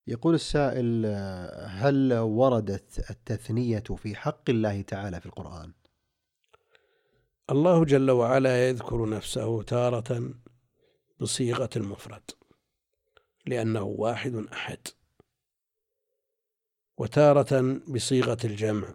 يقول السائل: هل وردت التثنية في حق الله تعالى في القرآن؟ الله جل وعلا يذكر نفسه تارة بصيغة المفرد لأنه واحد أحد، وتارة بصيغة الجمع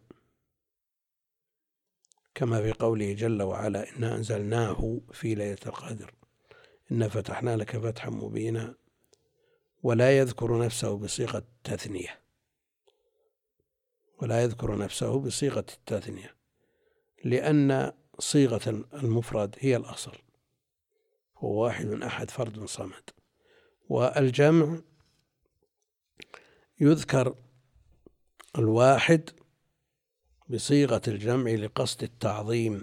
كما في قوله جل وعلا: إنا أنزلناه في ليلة القدر إنا فتحنا لك فتحا مبينا. ولا يذكر نفسه بصيغة التثنية، ولا يذكر نفسه بصيغة التثنية لأن صيغة المفرد هي الأصل، هو واحد أحد فرد صمد. والجمع يذكر الواحد بصيغة الجمع لقصد التعظيم،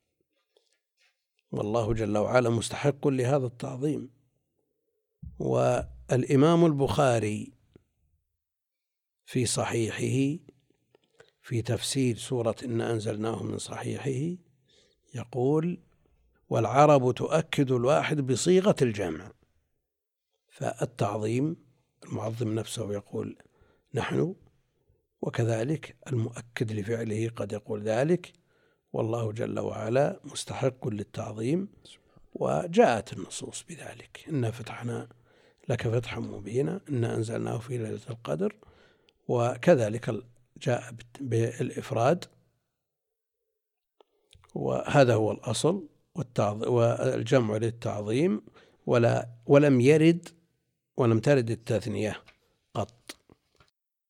والله جل وعلا مستحق لهذا التعظيم. والإمام البخاري في صحيحه في تفسير سورة إنا أنزلناه من صحيحه يقول: والعرب تؤكد الواحد بصيغة الجمع. فالتعظيم المعظم نفسه يقول نحن، وكذلك المؤكد لفعله قد يقول ذلك، والله جل وعلا مستحق للتعظيم. وجاءت النصوص بذلك: إنا فتحنا لك فتحا مبينا، إنا أنزلناه في ليلة القدر. وكذلك جاء بالإفراد، وهذا هو الأصل، والجمع للتعظيم. ولم ترد التثنية قط.